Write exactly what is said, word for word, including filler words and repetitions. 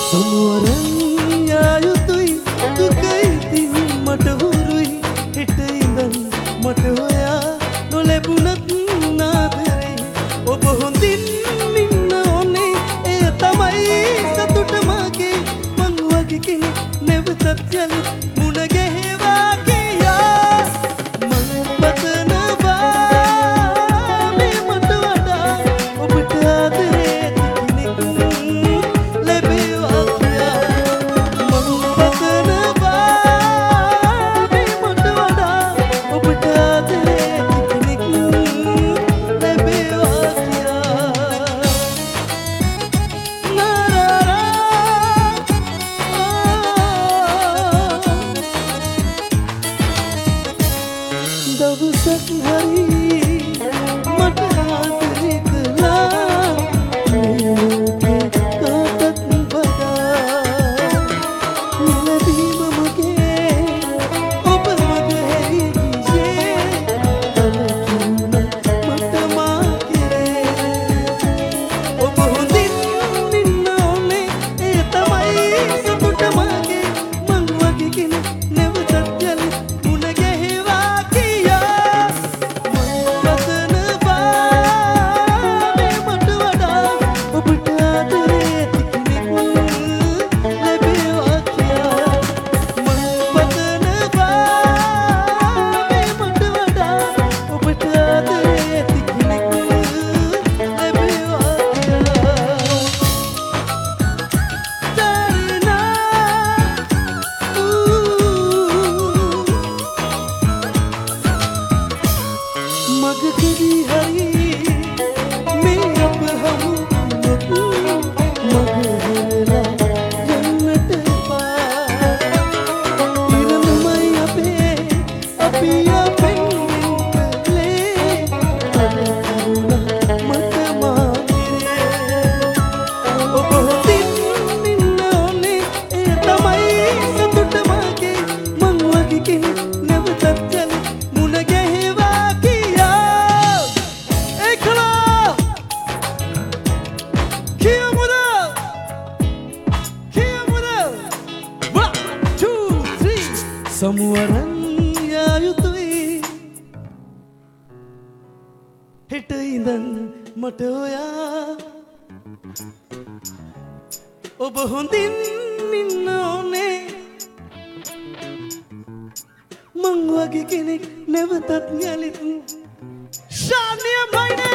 සමුවරන් යායුතුයි දුකයි මට හුරුයි හිට ඉඳන් මට ඔයා නොලැබුණත් නාදරේ ඔබ හොඳින් ඉන්න ඕනේ එය තමයි සතුට මගේ මං වගේ කෙනෙක් නැවතත් යලි මුණ ගැහෙවා කියා මං පතනවා මේ මට වඩා ඔබට ආදරේ කෙනෙක් ලැබේවා කියා මං පතනවා මේ මට වඩා ඔබට ආදරේ කෙනෙක් ලැබේවා කියා දවසක් හරි මට ආදරේ කළා කාටත් වඩා ලැබීම මගේ ඔබ මගේ හැරි ගියේ තලකින්න මට මා කෙරේ ඔබ හොඳින් ඉන්න ඕනේ ඒ තමයි සතුට මගේ මං වගේ කෙනෙක් නැවතත් යලි මුණ ගැහෙවා කියා මං පතනවා මේ මට වඩා ඔබට ආදරේ කෙනෙක් ලැබේවා කියා මං පතනවා මේ මට වඩා ඔබට ආදරේ කෙනෙක් ලැබේවා කියා මගකදී හරි මේ අප හමු වුණොත් මග හෙළලා යන්නට එපා ඉරණමයි අපේ අපි අපෙන් කළේ අලකරුණ මට මා කෙරේ ඔබ හොඳින් ඉන්න ඕනේ ඒ තමයි සතුට මගේ මං වගේ කෙනෙක් නැවතත් යලි මුණ ගැහෙවා කියා ඒකලා කියමුද කියමුද one two three සමුවරන් යායුතුයි හිට ඉඳන් මට ඔයා ඔබ හොඳින් ඉන්න ඕනේ මං වගේ කෙනෙක් නැවතත් යලිත් ශාන්‍ය මයිනේ